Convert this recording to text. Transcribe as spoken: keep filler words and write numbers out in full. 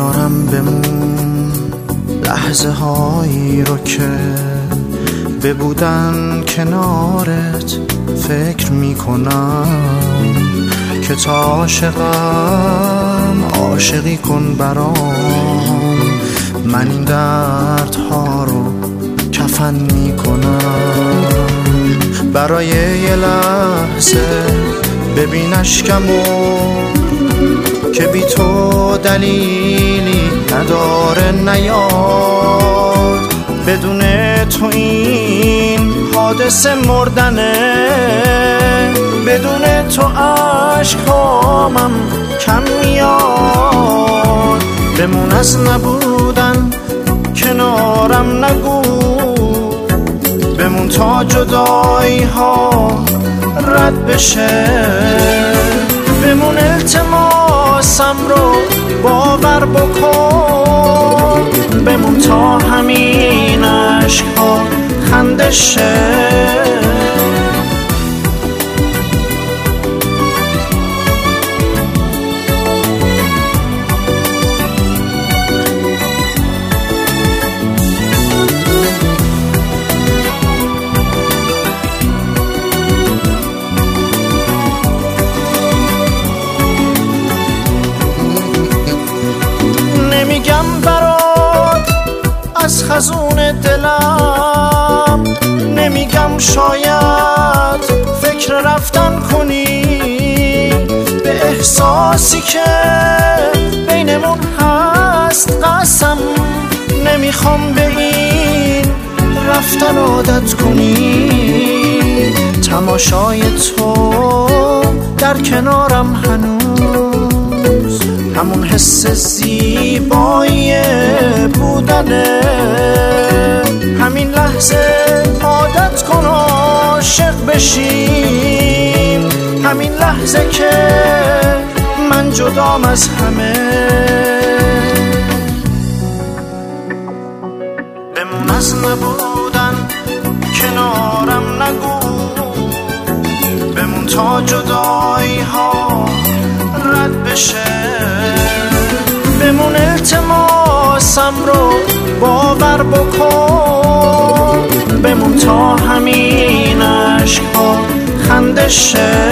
کنارم بمون، لحظه هایی رو که ببودن کنارت فکر میکنم که تا عاشقم عاشقی کن برام، من این دردها رو کفن میکنم. برای یه لحظه ببین اشکمو که بی تو دلیلی نداره نیاد، بدون تو این حادثه مردنه، بدون تو عشقامم کم میاد. بمون از نبودن کنارم نگو، بمون تا جدایی ها رد بشه، بمون التماسم رو باور بکن، بمون تا همین عشق ها خنده شه. نمیگم برات از خزون دلم، نمیگم شاید فکر رفتن کنی، به احساسی که بینمون هست قسم، نمیخوام به این رفتن عادت کنی. تماشای تو در کنارم هنوز همون حس زیبایی بودنه، همین لحظه عادت کن عاشق بشیم، همین لحظه که من جدام از همه. بمون از نبودن کنارم نگو، بمون تا جدایی ها رد بشه، بمون التماسم رو باور بکن، بمون تا همین عشق ها خنده شه.